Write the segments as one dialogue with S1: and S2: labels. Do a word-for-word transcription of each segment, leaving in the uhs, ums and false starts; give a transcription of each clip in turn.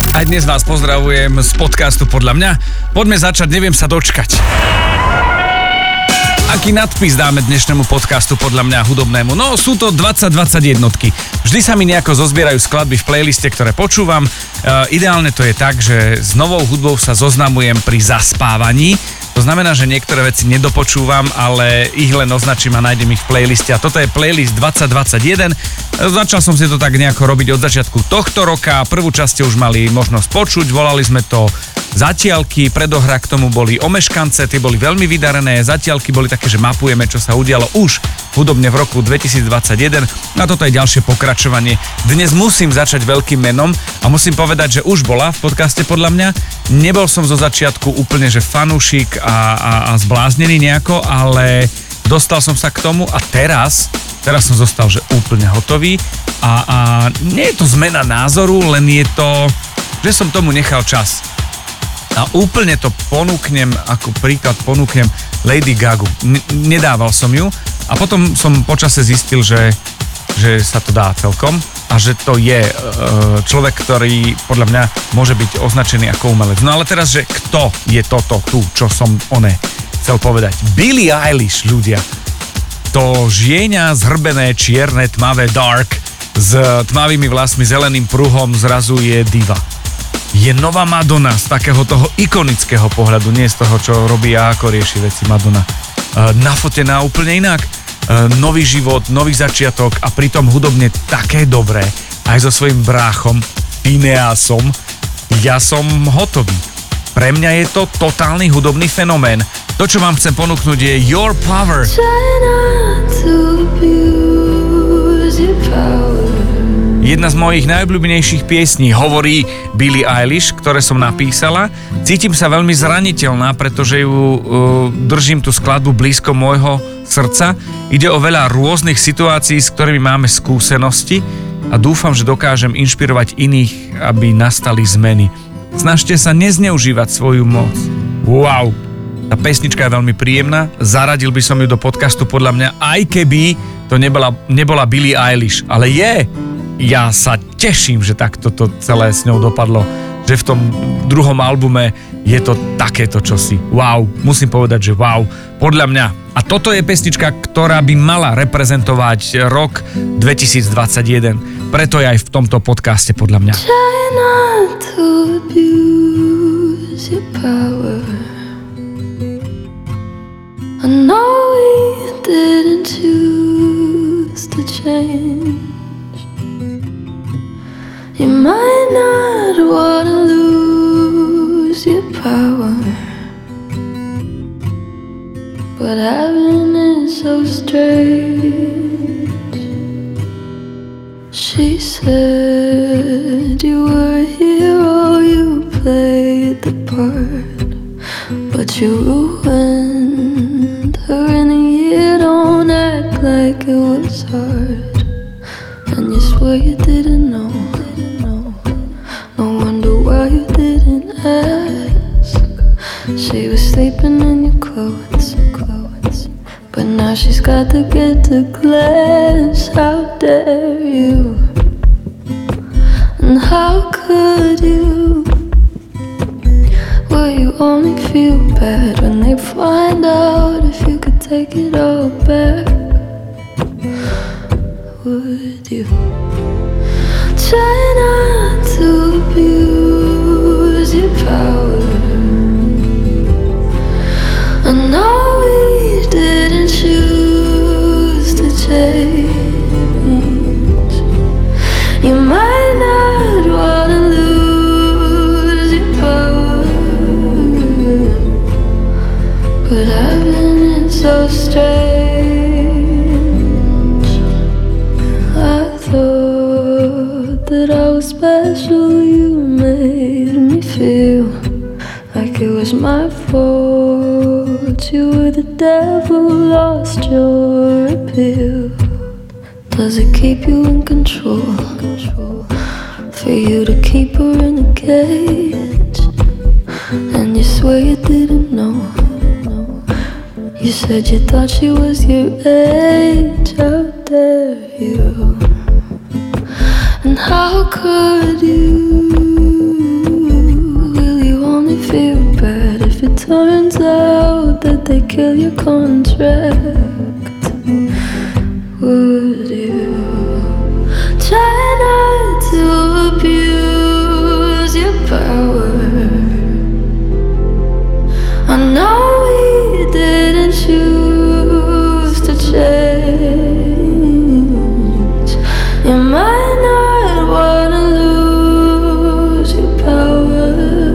S1: Aj dnes vás pozdravujem z podcastu Podľa mňa. Poďme začať, neviem sa dočkať. Aký nadpis dáme dnešnému podcastu Podľa mňa hudobnému? No, sú to dvadsať dvadsať jednotky. Vždy sa mi nejako zozbierajú skladby v playliste, ktoré počúvam. E, ideálne to je tak, že s novou hudbou sa zoznamujem pri zaspávaní. To znamená, že niektoré veci nedopočúvam, ale ich len označím a nájdem ich v playliste. A toto je playlist dvadsať dvadsaťjeden. Začal som si to tak nejako robiť od začiatku tohto roka. Prvú časť ste už mali možnosť počuť. Volali sme to Zatiaľky, predohra k tomu boli Omeškance, tie boli veľmi vydarené. Zatiaľky boli také, že mapujeme, čo sa udialo už hudobne v roku dvetisícdvadsaťjeden. A toto je ďalšie pokračovanie. Dnes musím začať veľkým menom a musím povedať, že už bola v podcaste Podľa mňa. Nebol som zo začiatku úplne, že fanúšik a, a, a zbláznený nejako, ale dostal som sa k tomu a teraz, teraz som zostal, že úplne hotový a, a nie je to zmena názoru, len je to, že som tomu nechal čas. A úplne to ponúknem, ako príklad ponúknem Lady Gagu. N- nedával som ju a potom som počase zistil, že, že sa to dá celkom a že to je e, človek, ktorý podľa mňa môže byť označený ako umelec. No ale teraz, že kto je toto tu, čo som one chcel povedať? Billie Eilish, ľudia. To žieňa zhrbené, čierne, tmavé, dark, s tmavými vlasmi, zeleným pruhom, zrazu je diva. Je nová Madonna z takého toho ikonického pohľadu, nie z toho, čo robí a ako rieši veci Madonna. E, nafotená úplne inak. E, nový život, nový začiatok a pritom hudobne také dobré. Aj so svojím bráchom, Phineasom. Ja som hotový. Pre mňa je to totálny hudobný fenomén. To, čo vám chcem ponúknuť, je Your Power. Jedna z mojich najobľúbenejších piesní, hovorí Billie Eilish, ktoré som napísala. Cítim sa veľmi zraniteľná, pretože ju uh, držím tú skladbu blízko môjho srdca. Ide o veľa rôznych situácií, s ktorými máme skúsenosti a dúfam, že dokážem inšpirovať iných, aby nastali zmeny. Snažte sa nezneužívať svoju moc. Wow! Tá pesnička je veľmi príjemná. Zaradil by som ju do podcastu Podľa mňa, aj keby to nebola, nebola Billie Eilish. Ale je! Ja sa teším, že takto to celé s ňou dopadlo, že v tom druhom albume je to takéto čosi. Wow, musím povedať, že wow, podľa mňa. A toto je pesnička, ktorá by mala reprezentovať rok dvetisícdvadsaťjeden. Preto je aj v tomto podcaste Podľa mňa. Try not to abuse your power. I know we didn't choose to change. You might not wanna lose your power, but having it so strange. She said you were a hero, you played the part, but you ruined her in a year. Don't act like it was hard, and you swear you didn't know. Why you didn't ask? She was sleeping in your clothes, clothes. But now she's got to get to class. How dare you? And how could you? Will you only feel bad when they find out if you could take it all back? Would you? Try not to abuse your power. I know we didn't choose to change. You might not wanna lose your power, but having it so strange. I thought that I was special. You made me feel like it was my fault. You were the devil, lost your appeal. Does it keep you in control? For you to keep her in a cage, and you swear you didn't know. You said you thought she was your age. How dare you? And how could you?
S2: they kill your contract? Would you try not to abuse your power? I know we didn't choose to change. You might not wanna lose your power,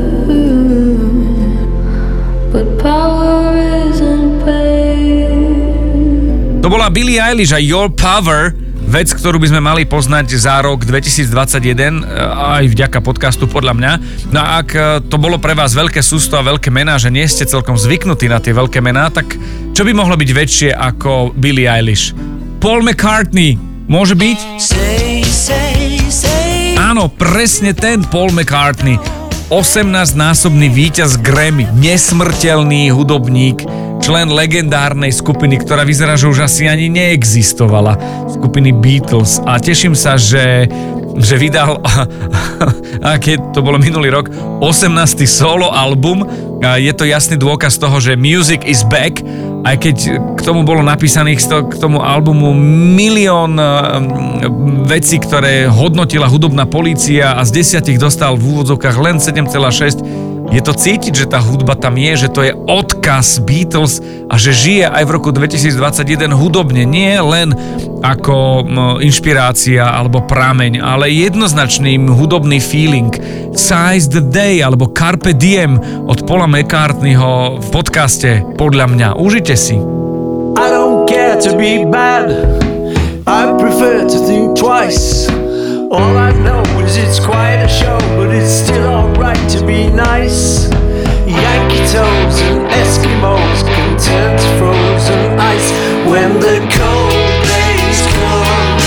S2: but power isn't pain.
S1: To bola Billie Eilish a Your Power, vec, ktorú by sme mali poznať za rok dvetisícdvadsaťjeden, aj vďaka podcastu podľa mňa. No a ak to bolo pre vás veľké sústo a veľké mená, že nie ste celkom zvyknutí na tie veľké mená, tak čo by mohlo byť väčšie ako Billie Eilish? Paul McCartney, môže byť?
S3: Say, say, say.
S1: Áno, presne ten Paul McCartney. osemnásťnásobný víťaz Grammy, nesmrteľný hudobník, člen legendárnej skupiny, ktorá vyzerá, že už asi ani neexistovala, skupiny Beatles. A teším sa, že, že vydal, aké to bolo minulý rok, osemnásty solo album. Je to jasný dôkaz toho, že music is back, aj keď k tomu bolo napísaných k tomu albumu milión vecí, ktoré hodnotila hudobná polícia a z desiatich dostal v úvodzovkách len sedem celá šesť. Je to cítiť, že tá hudba tam je, že to je odkaz Beatles a že žije aj v roku dvetisícdvadsaťjeden hudobne, nie len ako inšpirácia alebo prameň, ale jednoznačný hudobný feeling. Seize the Day alebo Carpe Diem od Paula McCartneyho v podcaste Podľa mňa. Užite si.
S3: I don't care to be bad, I prefer to think twice. All I know is it's quite a show, but it's still alright to be nice. Yankee toes and Eskimos can turn to frozen ice when the cold days come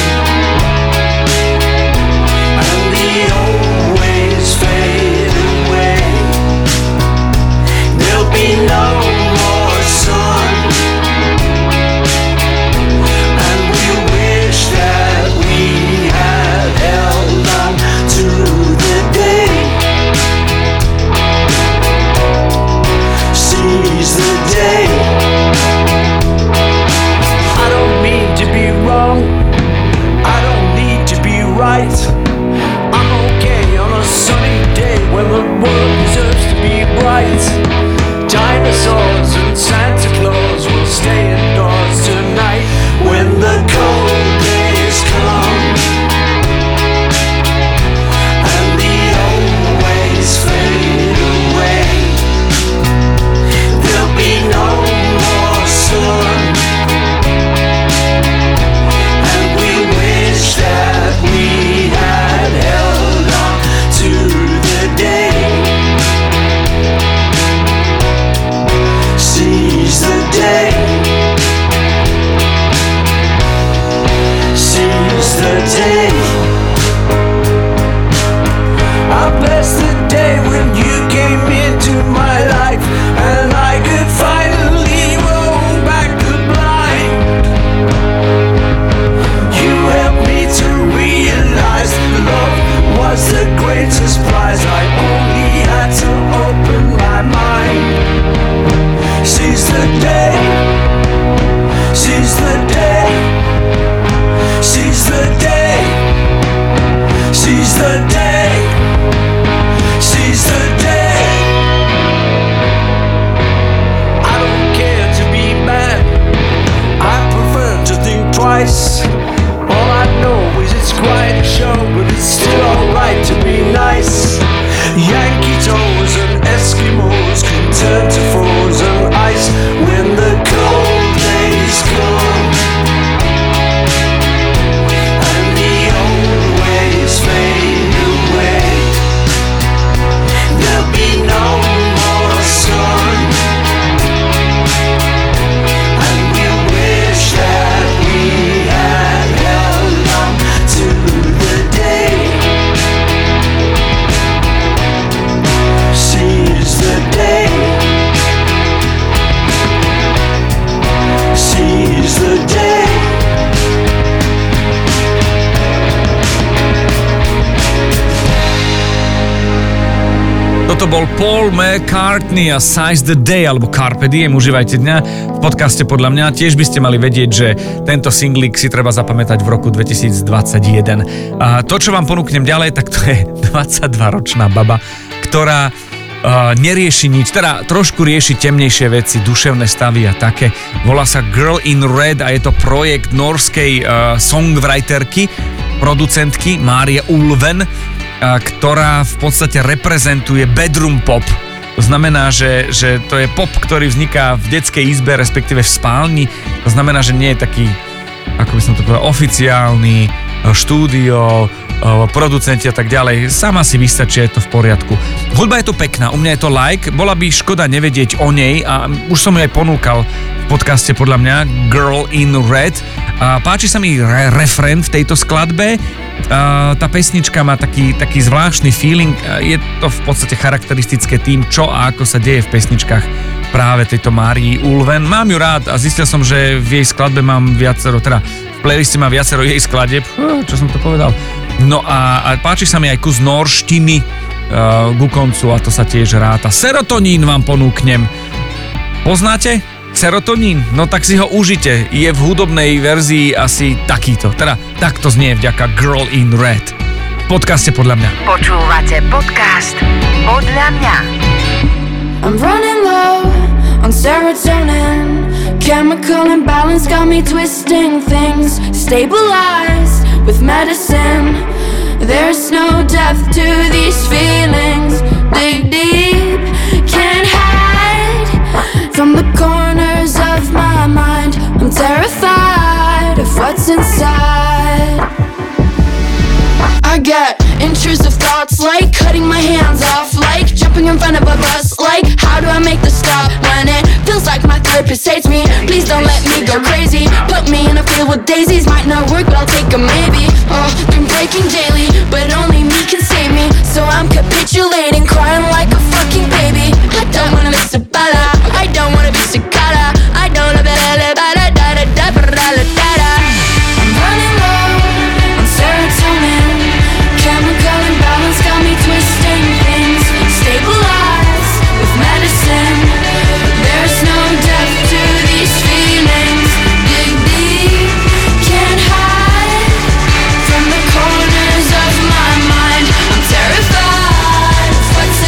S3: and the old ways fade away. There'll be no more sun, and we wish that we had held on to the day. Seize the day. I don't mean to be wrong, I don't need to be right. I'm okay on a sunny day when the world deserves to be bright. Dinosaurs and Santa Claus will stay indoors tonight when the cold days come and the old ways fade away. There'll be no more sun, and we wish that we had held on to the day. Seize the day. Seize the day. I bless the day when you came into my life and I could finally roll back the blind. You helped me to realize that love was the greatest prize. I only had to open my mind. Seize the day. Seize the day. Seize the day. Seize the day. Seize the day. I don't care to be bad, I prefer to think twice. All I know is it's quite a show, but it's still alright to be nice. Yankee toes and Eskimos can turn to frozen ice when the cold days come and the old ways fade away. There'll be no more sun, and we wish that we had held on to the day.
S1: Toto bol Paul McCartney a Seize the Day, alebo Carpe Diem, užívajte dňa. V podcaste Podľa mňa tiež by ste mali vedieť, že tento singlik si treba zapamätať v roku dvetisícdvadsaťjeden. A to, čo vám ponúknem ďalej, tak to je dvadsaťdvaročná baba, ktorá uh, nerieši nič, teda trošku rieši temnejšie veci, duševné stavy a také. Volá sa Girl in Red a je to projekt norskej uh, songwriterky, producentky Márie Ulven, ktorá v podstate reprezentuje bedroom pop. To znamená, že, že to je pop, ktorý vzniká v detskej izbe, respektíve v spálni. To znamená, že nie je taký, ako by som to povedal, oficiálny štúdio, producenti a tak ďalej. Sama si vystačí, je to v poriadku. Hudba je to pekná, u mňa je to like, bola by škoda nevedieť o nej a už som ju aj ponúkal v podcaste Podľa mňa Girl in Red. A páči sa mi re- refrén v tejto skladbe. Uh, tá pesnička má taký, taký zvláštny feeling, uh, je to v podstate charakteristické tým, čo a ako sa deje v pesničkách práve tejto Márii Ulven. Mám ju rád a zistil som, že v jej skladbe mám viacero, teda v playliste má viacero jej skladieb, uh, čo som to povedal. No a, a páči sa mi aj kus norštiny uh, ku koncu a to sa tiež ráta. Serotonín vám ponúknem. Poznáte? Serotonín? No tak si ho užite. Je v hudobnej verzii asi takýto. Teda takto znie vďaka Girl in Red. V podcaste Podľa mňa.
S4: Počúvate podcast Podľa mňa.
S2: I'm running low on serotonin. Chemical imbalance got me twisting things. Stabilized with medicine. There's no depth to these feelings. Dig deep, can't hide from the corners of my mind. I'm terrified of what's inside. I get intrusive thoughts like cutting my hands off, like jumping in front of a bus, like how do I make the stop when it feels like my therapist hates me? Please don't let me go crazy. Put me in a field with daisies, might not work but I'll take a maybe. Oh, been breaking daily, but only me can save me. So I'm capitulating, crying like a fucking baby. I don't wanna miss a bala, I don't wanna be cicada, I don't wanna be da da da da da da da. I'm running low on serotonin. Chemical imbalance got me twisting things. Stabilized with medicine. There's no depth to these feelings. Dig deep, can't hide from the corners of my mind. I'm terrified of what's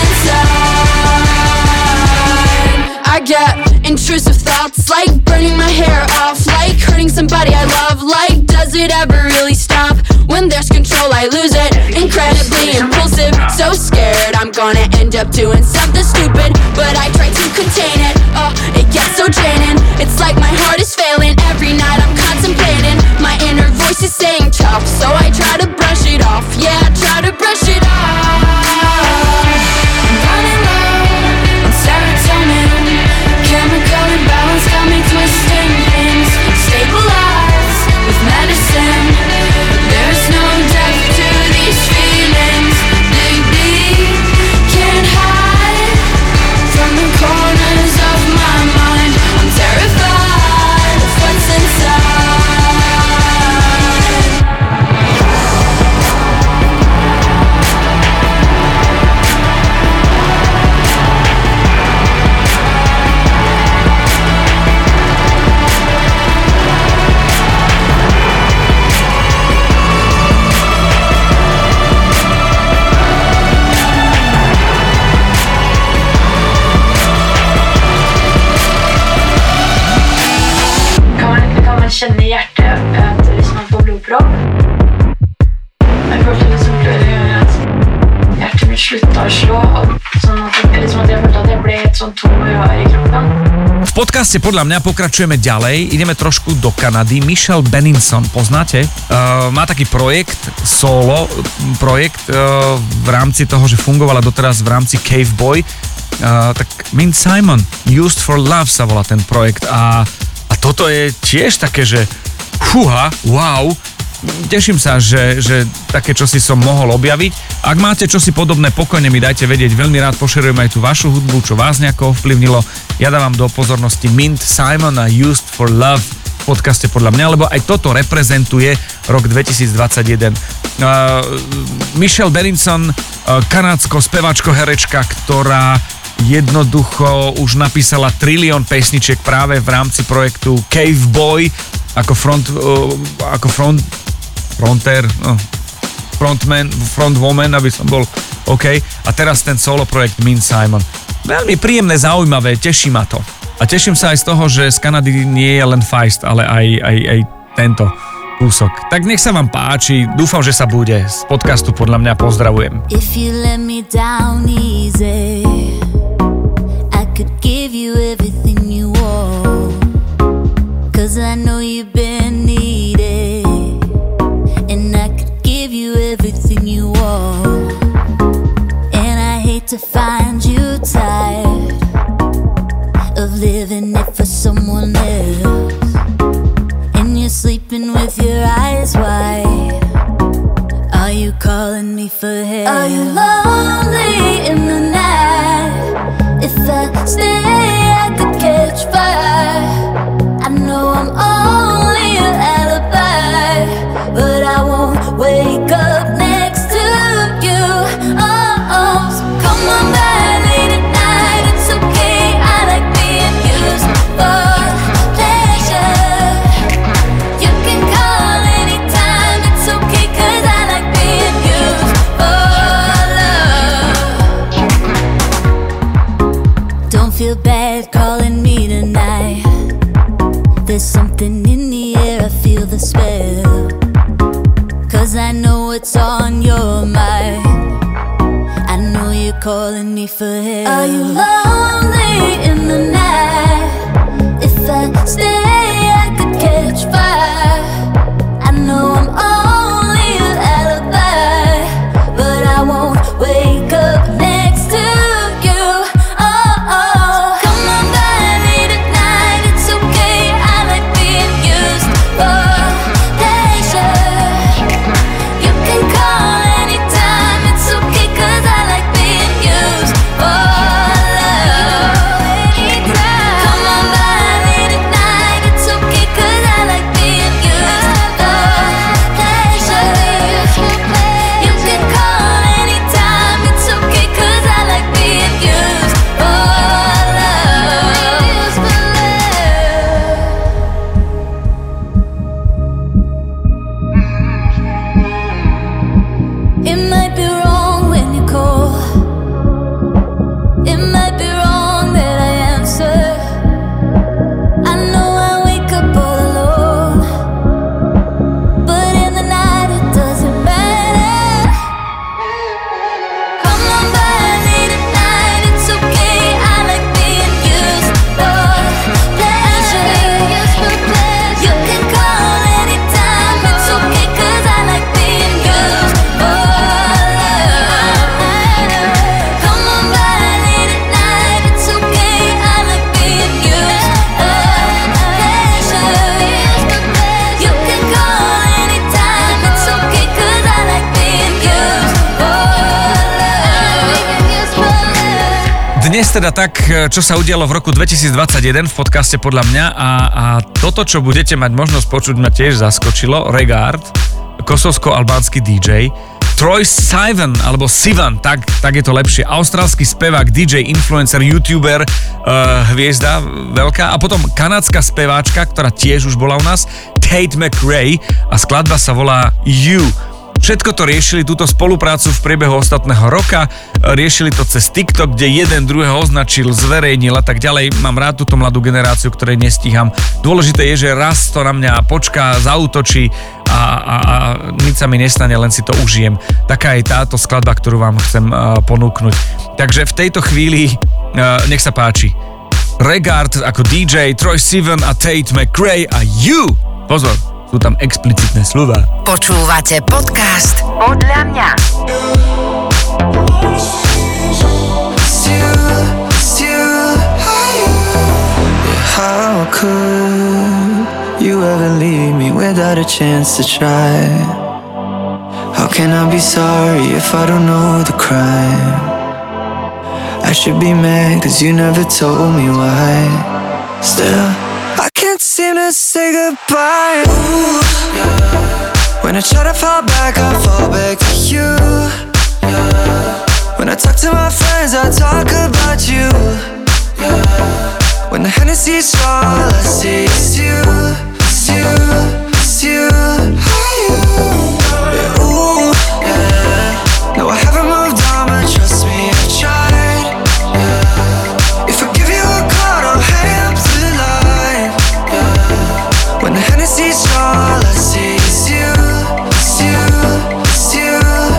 S2: inside. I get intrusive thoughts like burning my hair off, like hurting somebody I love, like does it ever really stop? When there's control I lose it, incredibly impulsive, so scared I'm gonna end up doing something stupid, but I try to contain it, oh, it gets so draining, it's like my heart is failing, every night I'm contemplating, my inner voice is saying tough, so I try to brush it off, yeah, I try to brush it off. I'm running low on serotonin, chemical imbalance got me twisting things, stabilized with medicine. There's no depth to these feelings. Dig deep, can't hide from the corners of my mind. I'm terrified of what's inside.
S5: Känner hjärtat att lyssna på blodpropp. Men först så blev det att hjärtat mitt slutar slå. Så att det som att jag hörde att det blev ett sånt tom rör i kroppen.
S1: V podcaste Podľa mňa pokračujeme ďalej, ideme trošku do Kanady. Michelle Benninson, poznáte? Uh, má taký projekt, solo projekt uh, v rámci toho, že fungovala doteraz v rámci Cave Boy. Uh, tak Mint Simon, Used for Love sa volá ten projekt a A toto je tiež také, že fúha, wow, teším sa, že, že také čosi som mohol objaviť. Ak máte čosi podobné, pokojne mi dajte vedieť, veľmi rád pošerujem aj tú vašu hudbu, čo vás nejako ovplyvnilo. Ja dávam do pozornosti Mint Simon a Used for Love v podcaste Podľa mňa, lebo aj toto reprezentuje rok dvetisícdvadsaťjeden. Uh, Michelle Berenson, uh, kanádsko speváčko herečka, ktorá jednoducho už napísala trilión pesničiek práve v rámci projektu Cave Boy ako front, uh, ako front fronter, no, frontman, frontwoman, aby som bol OK. A teraz ten solo projekt Min Simon. Veľmi príjemné, zaujímavé, teší ma to. A teším sa aj z toho, že z Kanady nie je len Feist, ale aj, aj, aj tento kúsok. Tak nech sa vám páči, dúfam, že sa bude. Z podcastu Podľa mňa pozdravujem.
S6: If you let me down easy, I could give you everything you want, cause I know you've been needed, and I could give you everything you want. And I hate to find you tired of living it for someone else, and you're sleeping with your eyes wide. Are you calling me for help? Are you lonely in the night? If I stay, I could catch fire. I know I'm only an alibi, but I won't wake up next to you. Oh, oh. So come on by late at night, it's okay. I like being used for pleasure. You can call anytime, it's okay, cause I like being used for love. Don't feel bad calling me tonight. There's something in the air, I feel the spell, cause I know what's on your mind. I know you're calling me for help. Are you lonely in the night? If I stay, I could catch fire. I know I'm only an alibi, but I won't wake up next to you. Oh, oh. Come on by late at night, it's okay. I like being used for pleasure. You can call anytime, it's okay, cause I like being used for love. Come on by late at night, it's okay, cause I like being used for pleasure. You can call anytime, it's okay, cause I like being used for love. It might be wrong when you call. It might be wrong that I answer. I know I wake up all alone, but in the night it doesn't matter. Come on by late at night, it's okay. I like being used for pleasure. You can call anytime, it's okay, cause I like being used for love. Come on by late at night, it's okay. I like being used for pleasure. You can call anytime, it's okay, cause I like being used for love.
S1: Dnes teda tak, čo sa udialo v roku dvetisícdvadsaťjeden v podcaste Podľa mňa a, a toto, čo budete mať možnosť počuť, ma tiež zaskočilo. Regard, kosovsko-albánsky dý džej, Troye Sivan, alebo Sivan, tak, tak je to lepšie, austrálsky spevák, dý džej, influencer, youtuber, uh, hviezda veľká, a potom kanadská speváčka, ktorá tiež už bola u nás, Tate McRae, a skladba sa volá You. Všetko to riešili, túto spoluprácu v priebehu ostatného roka, riešili to cez TikTok, kde jeden druhého označil, zverejnil a tak ďalej. Mám rád túto mladú generáciu, ktorej nestíham. Dôležité je, že raz to na mňa počká, zaútočí a, a, a nič sa mi nestane, len si to užijem. Taká je táto skladba, ktorú vám chcem uh, ponúknuť. Takže v tejto chvíli uh, nech sa páči. Regard ako dý džej, Troye Sivan a Tate McRae a You. Pozor, sú tam explicitné slova.
S4: Počúvate podcast Podľa mňa.
S7: How could you ever leave me without a chance to try? How can I be sorry if I don't know the crime? I should be mad cause you never told me why. Still, I can't can't seem to say goodbye. Ooh, yeah. When I try to fall back, I fall back to you. Yeah. When I talk to my friends, I talk about you. Yeah. When the Hennessy's strong, all I see is you, it's you, it's you. Yeah, ooh, yeah. No, I haven't moved on, but trust me, I've tried. Yeah. If I give you a call, don't hang up the line. Yeah. When the Hennessy's strong, all I see is you, it's you, it's you.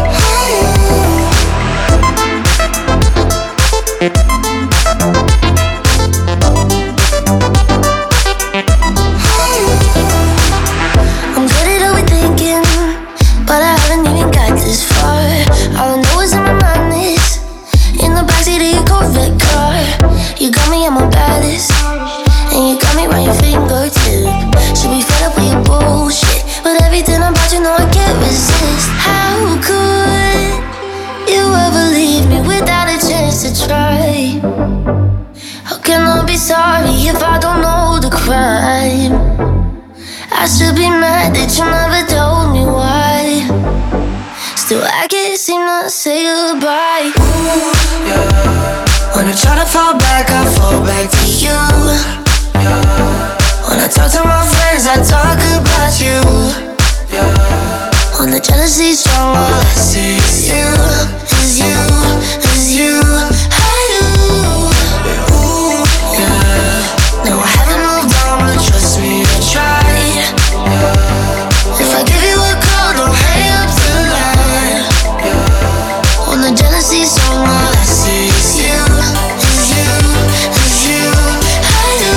S8: I'm good at overthinking, but I haven't even got this far. All I know is in my mind is in the backseat of your Corvette car. You got me at my baddest, and you got me right your fingertip. Should be fed up with your bullshit, but everything about you know I can't resist. How could you ever leave me without a chance to try? How can I be sorry if I don't know the crime? I should be mad that you never told me why. Still I can't seem to say goodbye. Ooh, yeah. When I try to fall back, I fall back to you. Yeah. When I talk to my friends, I talk about you. Yeah. When the jealousy's strong, all I see is you, is you, is you. I do. Ooh, yeah. No, I haven't moved on, but trust me, I tried. Yeah. If I give you a call, don't hang up the line. Yeah. When the jealousy's strong, all I see is you, is you, is you. I do.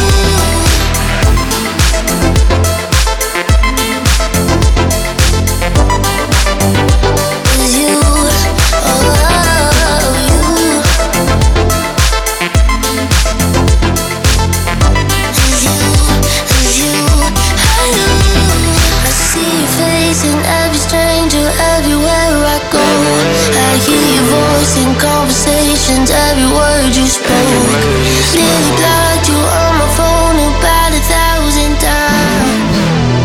S8: Is you, oh, you. Is you, is you. I do. I see your face in every stranger, everywhere I go. I hear your voice in conversations, every word you spoke. Nearly blocked you on my phone about a thousand times.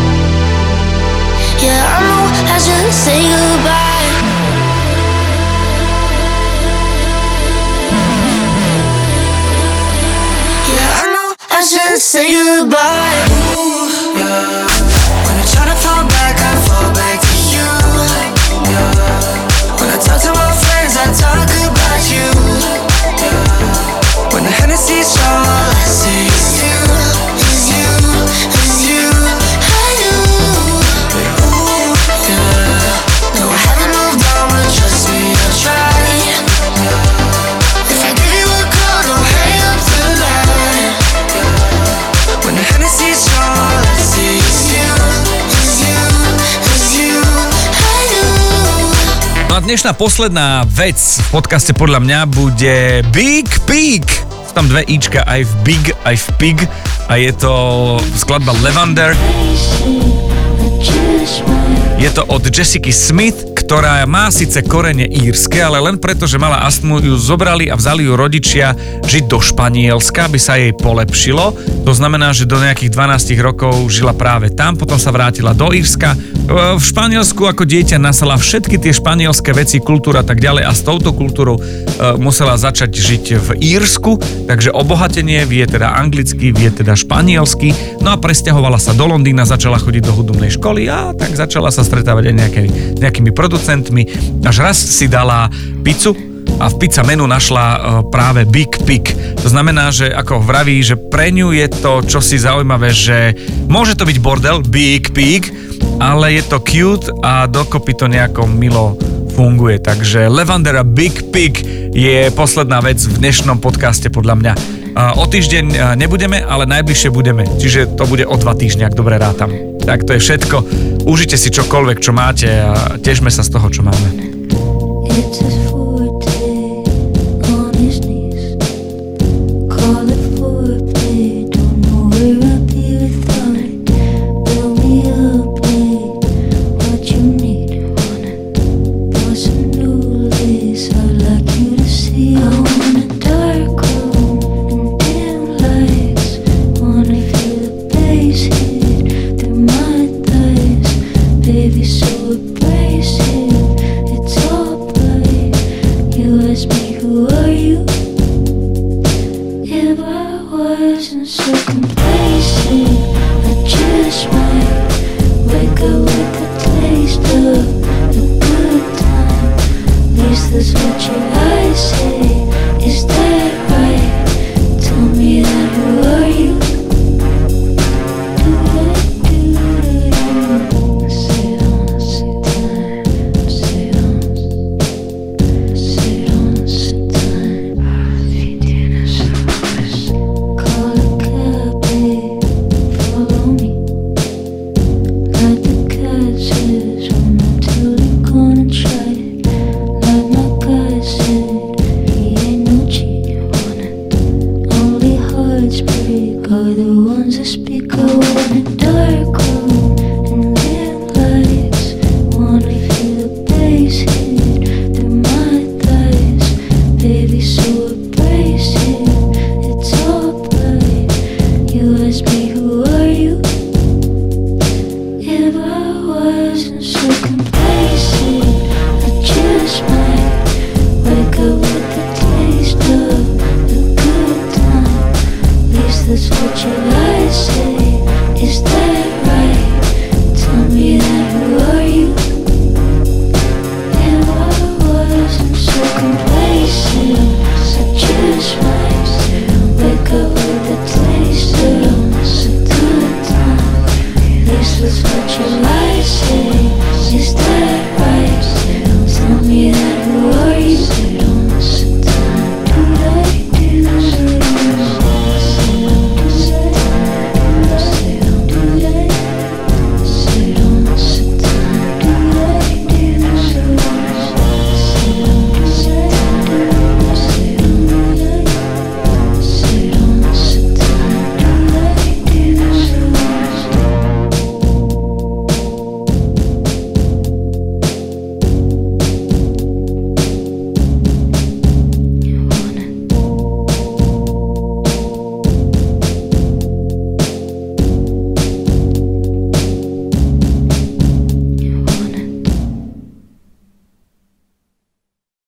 S8: Yeah, I know I should say goodbye. Yeah, I know I should say goodbye. Ooh, yeah. When I try to fall back, I fall back to you. Yeah. When I talk to my friends, I talk about you. Yeah. When the Hennessy's strong, all I see is you, is you, is you. I do. Ooh, yeah. No, I haven't moved on, but trust me, I tried. Yeah. If I give you a call, don't hang up the line. Yeah. When the Hennessy's strong, all I see is you, is you, is you. I do.
S1: No a dnešná posledná vec v podcaste podľa mňa bude Big Pig. Sú tam dve ička, aj v Big, aj v Pig. A je to skladba Lavender. Je to od Jessica Smith, ktorá má síce korene írske, ale len preto, že mala astmu, ju zobrali a vzali ju rodičia žiť do Španielska, aby sa jej polepšilo. To znamená, že do nejakých dvanásť rokov žila práve tam, potom sa vrátila do Írska. V Španielsku ako dieťa nasala všetky tie španielské veci, kultúra a tak ďalej a s touto kultúrou musela začať žiť v Írsku, takže obohatenie, vie teda anglicky, vie teda španielsky, no a presťahovala sa do Londýna, začala chodiť do hudobnej školy a tak začala sa stretávať aj nejaký, nejakými producentmi, až raz si dala pizzu a v pizza menu našla uh, práve Big Pig. To znamená, že ako vraví, že pre ňu je to čosi zaujímavé, že môže to byť bordel, Big Pig, ale je to cute a dokopy to nejako milo funguje. Takže Lavender a Big Pig je posledná vec v dnešnom podcaste podľa mňa. Uh, o týždeň uh, nebudeme, ale najbližšie budeme. Čiže to bude o dva týždne, ak dobre rátam. Tak to je všetko. Užite si čokoľvek, čo máte a tešme sa z toho, čo máme.
S2: relationship complacent.